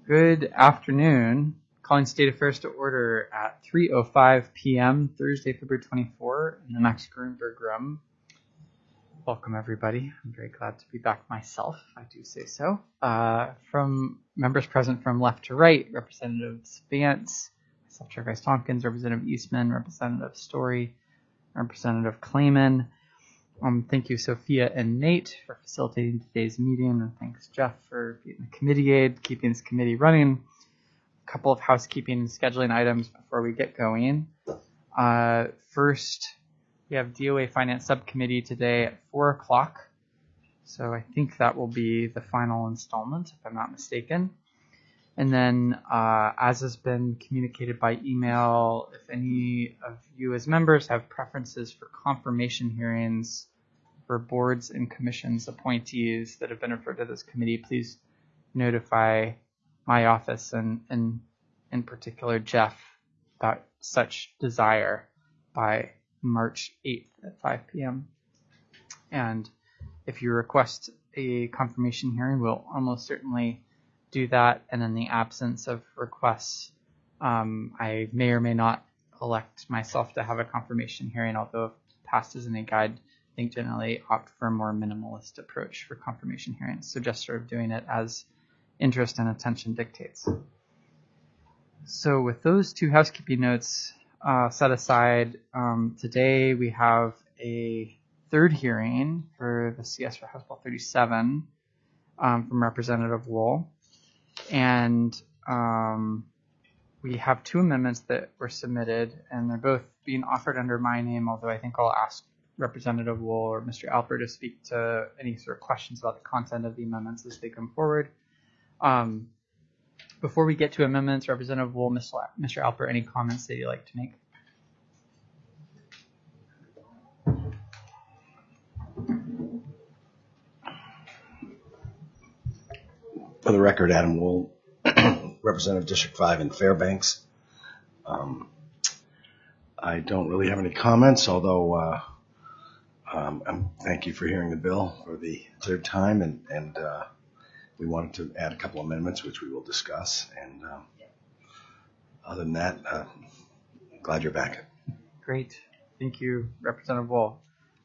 Good afternoon. Calling State Affairs to order at 3:05 p.m. Thursday, February 24 in the Max Grunberg room. Welcome, everybody. I'm very glad to be back myself, if I do say so. From members present from left to right, Representatives Vance, myself, Chair Vice Tompkins, Representative Eastman, Representative Story, Representative Clayman. Thank you, Sophia and Nate, for facilitating today's meeting, and thanks, Jeff, for being the committee aide, keeping this committee running. A couple of housekeeping and scheduling items before we get going. First, we have DOA Finance Subcommittee today at 4 o'clock, so I think that will be the final installment, if I'm not mistaken. And then, as has been communicated by email, if any of you as members have preferences for confirmation hearings for boards and commissions appointees that have been referred to this committee, please notify my office and in particular Jeff about such desire by March 8th at 5 p.m. And if you request a confirmation hearing, we'll almost certainly do that. And in the absence of requests, I may or may not elect myself to have a confirmation hearing, although if past isn't a guide, I think generally opt for a more minimalist approach for confirmation hearings. So just sort of doing it as interest and attention dictates. So with those two housekeeping notes set aside, today we have a third hearing for the CS for House Bill 37 from Representative Wool. And we have two amendments that were submitted, and they're both being offered under my name, although I think I'll ask Representative Wool or Mr. Alper to speak to any sort of questions about the content of the amendments as they come forward. Before we get to amendments, Representative Wool, Mr. Alper, any comments that you'd like to make? For the record, Adam Wool, Representative District 5 in Fairbanks. I don't really have any comments, although thank you for hearing the bill for the third time, and we wanted to add a couple amendments, which we will discuss. And other than that, glad you're back. Great. Thank you, Representative Wool.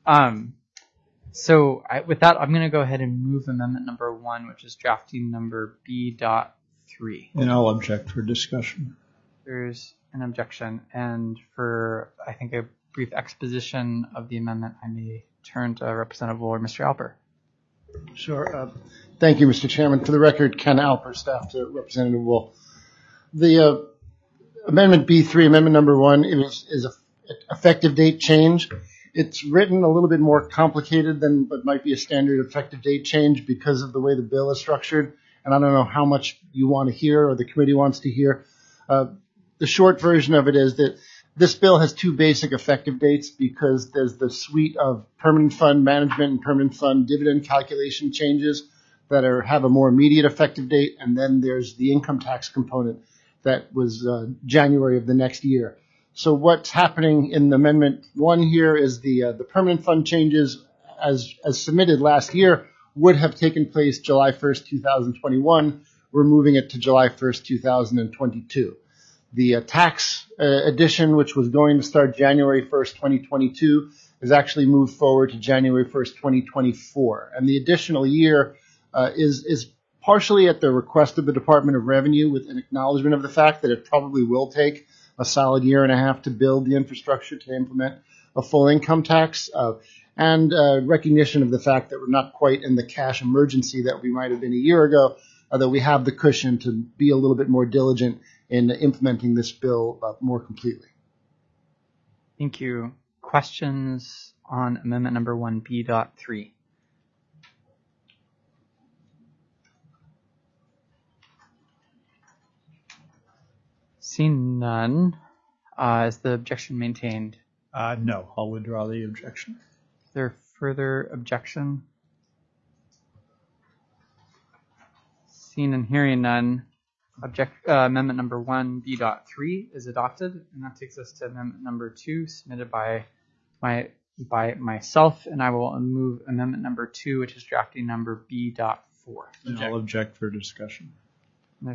With that, I'm going to go ahead and move amendment number 1, which is drafting number B.3. And I'll object for discussion. There's an objection. And for, I think, a brief exposition of the amendment, I may turn to Representative Wool or Mr. Alper. Sure. Thank you, Mr. Chairman. For the record, Ken Alper, staff to Representative Wool. The amendment B3, amendment number 1, is an effective date change. It's written a little bit more complicated than what might be a standard effective date change because of the way the bill is structured. And I don't know how much you want to hear or the committee wants to hear. The short version of it is that this bill has two basic effective dates because there's the suite of permanent fund management and permanent fund dividend calculation changes that have a more immediate effective date. And then there's the income tax component that was January of the next year. So what's happening in Amendment 1 here is the permanent fund changes as submitted last year would have taken place July 1st, 2021. We're moving it to July 1st, 2022. The tax addition, which was going to start January 1st, 2022, is actually moved forward to January 1st, 2024. And the additional year is partially at the request of the Department of Revenue with an acknowledgement of the fact that it probably will take a solid year and a half to build the infrastructure to implement a full income tax, and recognition of the fact that we're not quite in the cash emergency that we might have been a year ago, although we have the cushion to be a little bit more diligent in implementing this bill more completely. Thank you. Questions on amendment number 1B.3? Seeing none, is the objection maintained? No, I'll withdraw the objection. Is there further objection? Seeing and hearing none, amendment number 1B.3 is adopted, and that takes us to amendment number 2 submitted by myself, and I will move amendment number 2, which is drafting number B.4. And I'll object for discussion. And there's an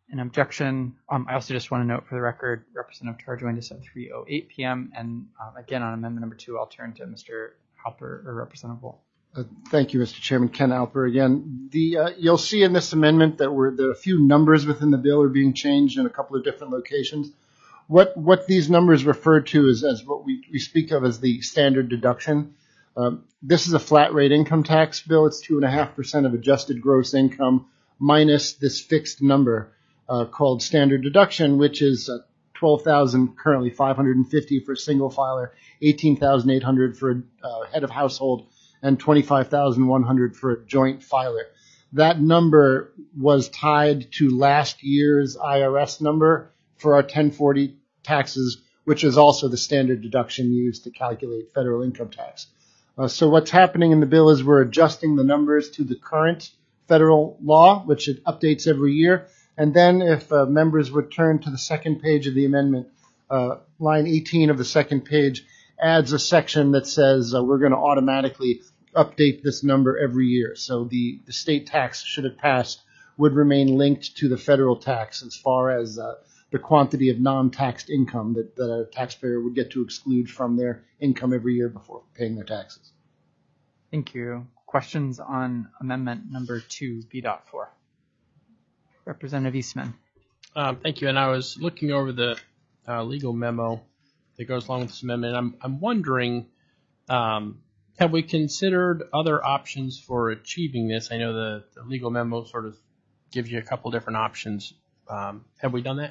an objection. I also just want to note for the record, Representative Tarr joined us at 3:08 p.m. And again, on amendment number 2, I'll turn to Mr. Halper or Representative Wool. Thank you, Mr. Chairman. Ken Alper again. You'll see in this amendment that there are a few numbers within the bill are being changed in a couple of different locations. What these numbers refer to is as what we speak of as the standard deduction. This is a flat rate income tax bill. It's 2.5% of adjusted gross income minus this fixed number called standard deduction, which is $12,000 currently, $550 for a single filer, $18,800 for a head of household, and $25,100 for a joint filer. That number was tied to last year's IRS number for our 1040 taxes, which is also the standard deduction used to calculate federal income tax. So what's happening in the bill is we're adjusting the numbers to the current federal law, which it updates every year. And then if members would turn to the second page of the amendment, line 18 of the second page adds a section that says we're going to automatically update this number every year. So the state tax, should it pass, would remain linked to the federal tax as far as the quantity of non-taxed income that a taxpayer would get to exclude from their income every year before paying their taxes. Thank you. Questions on amendment number 2, B.4? Representative Eastman. Thank you. And I was looking over the legal memo that goes along with this amendment. I'm wondering, have we considered other options for achieving this? I know the legal memo sort of gives you a couple different options. Have we done that?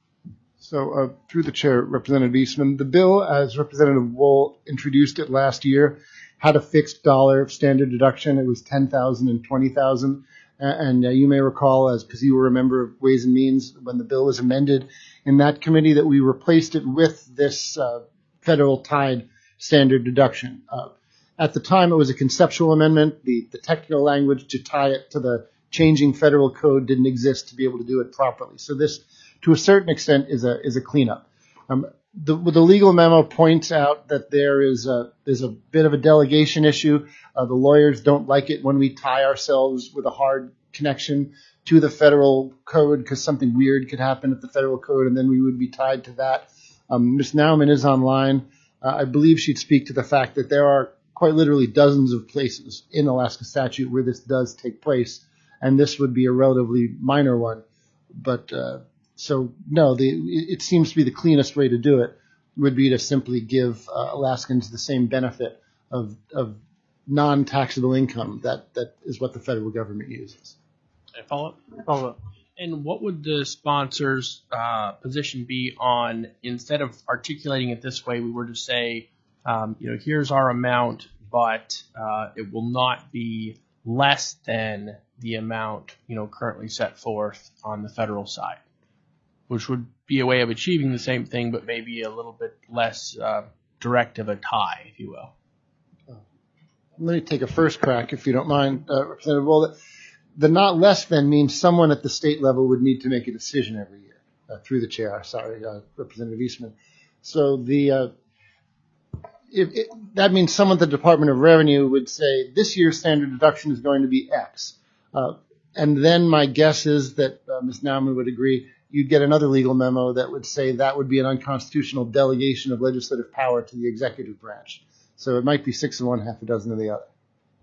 So through the chair, Representative Eastman, the bill, as Representative Wool introduced it last year, had a fixed dollar standard deduction. It was $10,000 and $20,000. And you may recall, because you were a member of Ways and Means, when the bill was amended in that committee, that we replaced it with this federal tied standard deduction. At the time, it was a conceptual amendment. The technical language to tie it to the changing federal code didn't exist to be able to do it properly. So this, to a certain extent, is a cleanup. The legal memo points out that there's a bit of a delegation issue. The lawyers don't like it when we tie ourselves with a hard connection to the federal code because something weird could happen at the federal code, and then we would be tied to that. Ms. Nauman is online. I believe she'd speak to the fact that there are quite literally dozens of places in Alaska statute where this does take place, and this would be a relatively minor one. But so, no, it seems to be the cleanest way to do it would be to simply give Alaskans the same benefit of non-taxable income that is what the federal government uses. Follow up. And what would the sponsor's position be on, instead of articulating it this way, we were to say, here's our amount, but it will not be less than the amount, currently set forth on the federal side, which would be a way of achieving the same thing, but maybe a little bit less direct of a tie, if you will. Let me take a first crack, if you don't mind, Representative Wool. The not less than means someone at the state level would need to make a decision every year, through the chair. Sorry, Representative Eastman. So that means someone at the Department of Revenue would say, this year's standard deduction is going to be X. And then my guess is that Ms. Nauman would agree, you'd get another legal memo that would say that would be an unconstitutional delegation of legislative power to the executive branch. So it might be 6 of one, half a dozen of the other.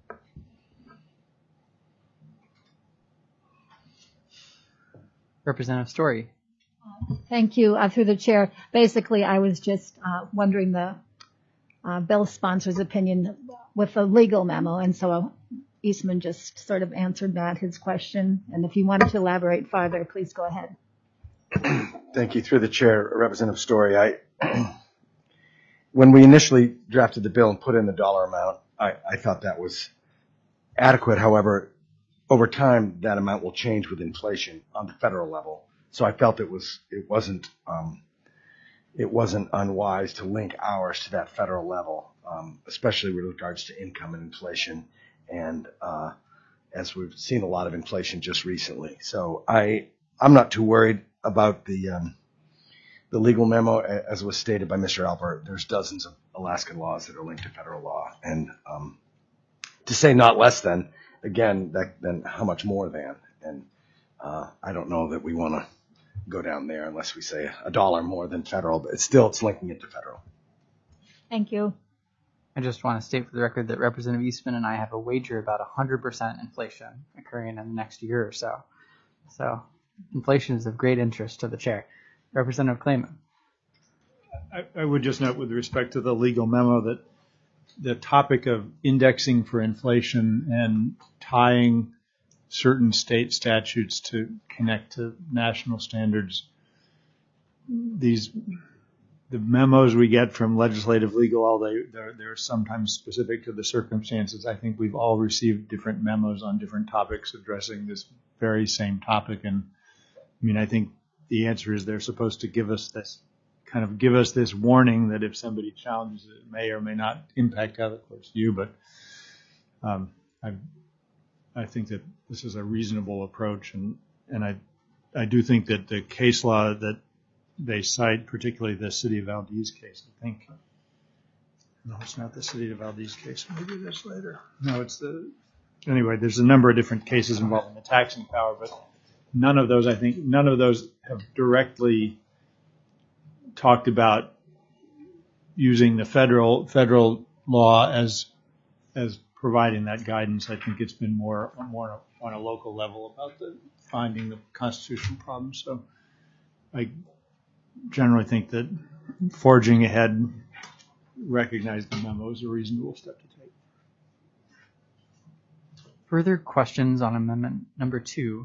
Representative Story. Thank you. Through the chair, basically, I was just wondering the bill sponsor's opinion with the legal memo, and so Eastman just sort of answered his question. And if you wanted to elaborate farther, please go ahead. Thank you. Through the chair, Representative Story. When we initially drafted the bill and put in the dollar amount, I thought that was adequate. However, over time, that amount will change with inflation on the federal level. So I felt it wasn't unwise to link ours to that federal level, especially with regards to income and inflation. And as we've seen a lot of inflation just recently. So I'm not too worried about the legal memo. As was stated by Mr. Alper, there's dozens of Alaskan laws that are linked to federal law. And to say not less than, again, then how much more than? And I don't know that we want to go down there unless we say $1 more than federal, but it's linking it to federal. Thank you. I just want to state for the record that Representative Eastman and I have a wager about 100% inflation occurring in the next year or so. So inflation is of great interest to the chair. Representative Clayman. I would just note with respect to the legal memo that the topic of indexing for inflation and tying certain state statutes to connect to national standards, the memos we get from legislative legal, although they're sometimes specific to the circumstances, I think we've all received different memos on different topics addressing this very same topic. And I mean, I think the answer is they're supposed to give us this warning that if somebody challenges it, it may or may not impact how the courts view. But I think that this is a reasonable approach, and I do think that the case law that they cite, particularly the City of Valdez case, I think. No, it's not the City of Valdez case. Maybe this later. No, anyway, there's a number of different cases involving the taxing power, but none of those have directly talked about using the federal law as providing that guidance. I think it's been more on a local level about finding the constitutional problem. So I generally think that forging ahead, recognize the memo is a reasonable step to take. Further questions on amendment number 2?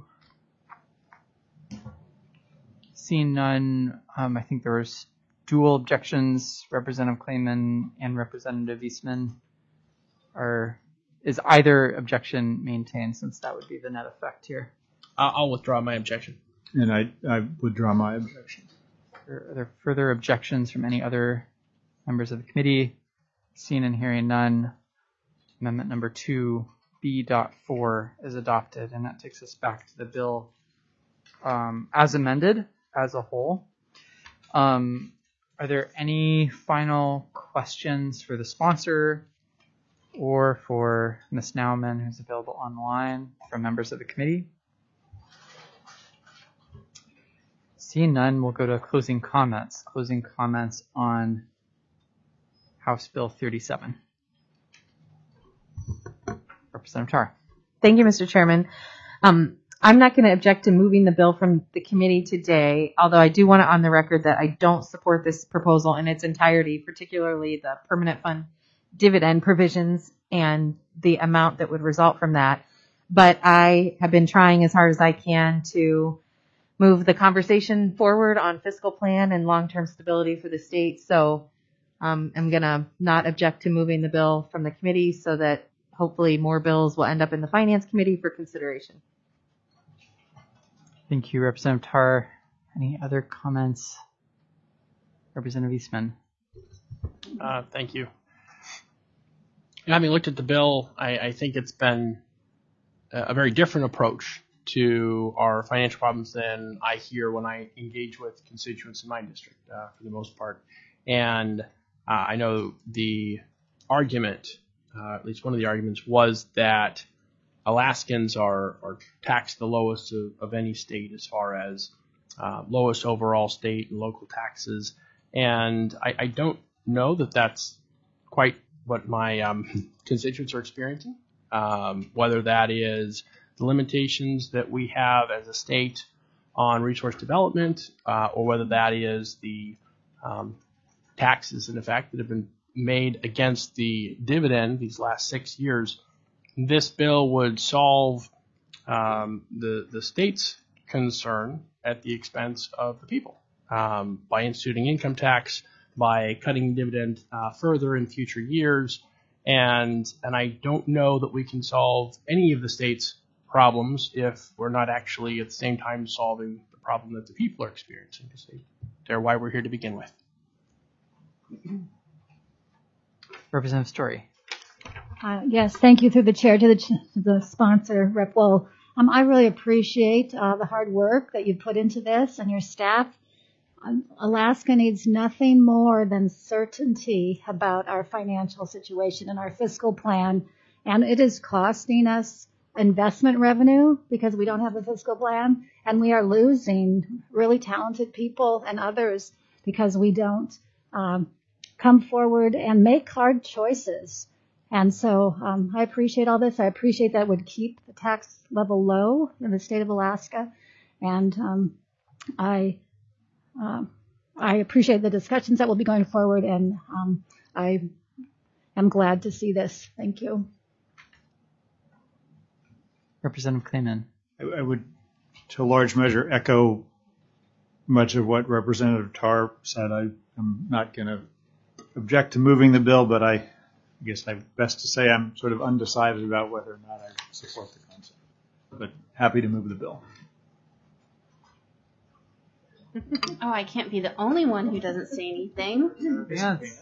Seeing none, I think there was dual objections. Representative Clayman and Representative Eastman. Is either objection maintained, since that would be the net effect here? I'll withdraw my objection. And I withdraw my objection. Are there further objections from any other members of the committee? Seeing and hearing none, amendment number 2B.4 is adopted, and that takes us back to the bill as amended as a whole. Are there any final questions for the sponsor or for Ms. Nauman, who's available online, from members of the committee? Seeing none, we'll go to closing comments. Closing comments on House Bill 37. Representative Tar. Thank you, Mr. Chairman. I'm not going to object to moving the bill from the committee today, although I do want it on the record that I don't support this proposal in its entirety, particularly the permanent fund dividend provisions and the amount that would result from that. But I have been trying as hard as I can to move the conversation forward on fiscal plan and long-term stability for the state. So I'm going to not object to moving the bill from the committee so that hopefully more bills will end up in the Finance Committee for consideration. Thank you, Representative Tar. Any other comments? Representative Eastman. Thank you. Having looked at the bill, I think it's been a very different approach to our financial problems than I hear when I engage with constituents in my district, for the most part. And I know the argument, at least one of the arguments, was that Alaskans are taxed the lowest of any state as far as lowest overall state and local taxes. And I don't know that that's quite what my constituents are experiencing, whether that is the limitations that we have as a state on resource development, or whether that is the taxes, in effect, that have been made against the dividend these last 6 years. This bill would solve the state's concern at the expense of the people by instituting income tax, by cutting dividend further in future years, and I don't know that we can solve any of the state's problems if we're not actually at the same time solving the problem that the people are experiencing, because they're why we're here to begin with. Representative Story. Yes, thank you through the chair to the sponsor, Rep. Wohl. I really appreciate the hard work that you've put into this and your staff. Alaska needs nothing more than certainty about our financial situation and our fiscal plan, and it is costing us investment revenue because we don't have a fiscal plan, and we are losing really talented people and others because we don't come forward and make hard choices. And so I appreciate all this. I appreciate that would keep the tax level low in the state of Alaska, and I appreciate the discussions that will be going forward, and I am glad to see this. Thank you. Representative Clayman. I would, to a large measure, echo much of what Representative Tarr said. I'm not going to object to moving the bill, but I guess I'm best to say I'm sort of undecided about whether or not I support the concept. But happy to move the bill. Oh, I can't be the only one who doesn't say anything. Yes.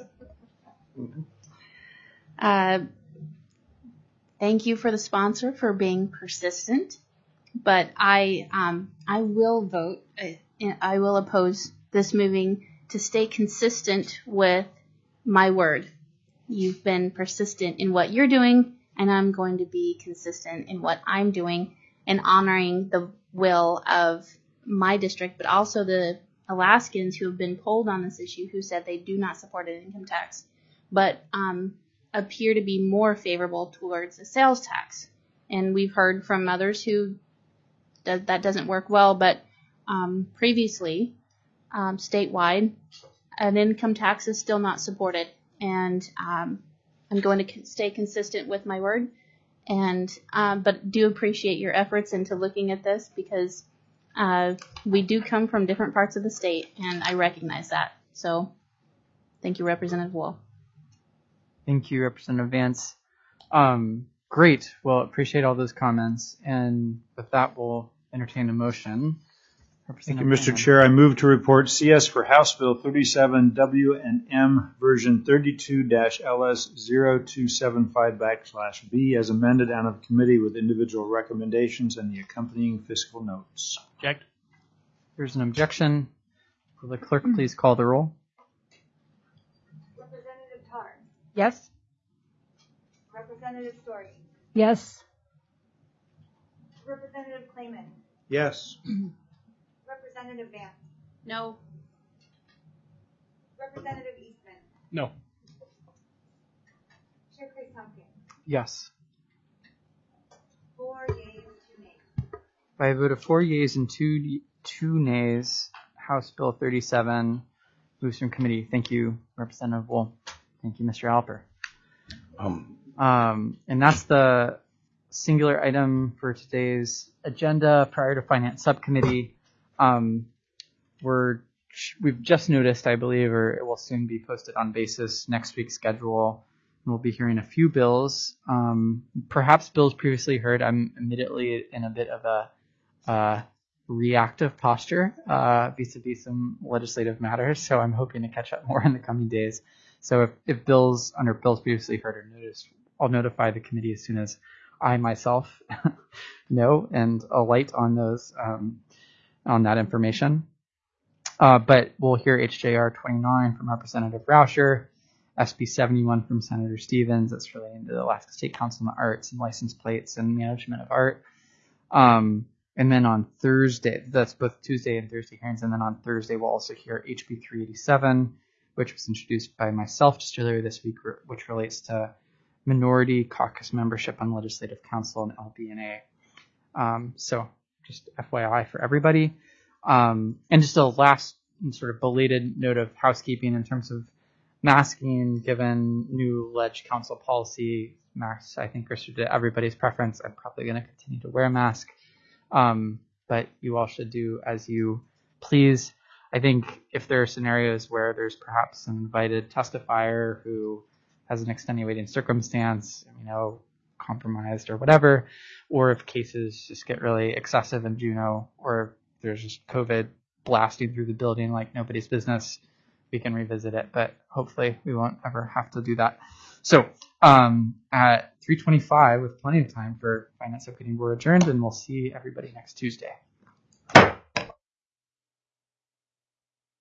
Thank you for the sponsor for being persistent, but I will vote. I will oppose this moving to stay consistent with my word. You've been persistent in what you're doing, and I'm going to be consistent in what I'm doing and honoring the will of my district, but also the Alaskans who have been polled on this issue who said they do not support an income tax, but appear to be more favorable towards a sales tax. And we've heard from others who that doesn't work well, but previously, statewide, an income tax is still not supported. And I'm going to stay consistent with my word, and but do appreciate your efforts into looking at this because we do come from different parts of the state, and I recognize that. So thank you, Representative Wool. Thank you, Representative Vance. Great. Well, appreciate all those comments. And with that, we'll entertain a motion. Thank you, Mr. Chair. I move to report CS for House Bill 37 W&M version 32-LS0275/B as amended out of committee with individual recommendations and the accompanying fiscal notes. Object. There's an objection. Will the clerk please call the roll? Representative Tarr. Yes? Representative Story. Yes. Representative Clayman. Yes. Representative Vance. No. Representative Eastman. No. Chair Chris Tompkins. Yes. 4 yeas, 2 nays. By a vote of 4 yeas and 2 nays, House Bill 37 moves from committee. Thank you, Representative Wool. Thank you, Mr. Alper. And that's the singular item for today's agenda prior to Finance Subcommittee. We've just noticed, I believe, or it will soon be posted on Basis next week's schedule. And we'll be hearing a few bills, perhaps bills previously heard. I'm immediately in a bit of a reactive posture vis-a-vis some legislative matters, so I'm hoping to catch up more in the coming days. So if bills under bills previously heard are noticed, I'll notify the committee as soon as I myself know and alight on those on that information. But we'll hear HJR 29 from Representative Rauscher, SB 71 from Senator Stevens. That's relating to the Alaska State Council on the Arts and license plates and management of art. And then on Thursday, that's both Tuesday and Thursday hearings. And then on Thursday, we'll also hear HB 387, which was introduced by myself just earlier this week, which relates to minority caucus membership on Legislative Council and LBNA. So just FYI for everybody. And just a last sort of belated note of housekeeping in terms of masking, given new Ledge Council policy. Masks, I think, are sort of everybody's preference. I'm probably going to continue to wear a mask. But you all should do as you please. I think if there are scenarios where there's perhaps an invited testifier who has an extenuating circumstance, compromised or whatever, or if cases just get really excessive in Juneau, or there's just COVID blasting through the building like nobody's business, we can revisit it. But hopefully we won't ever have to do that. So at 3:25, with plenty of time for Finance Subcommittee, we're adjourned, and we'll see everybody next Tuesday.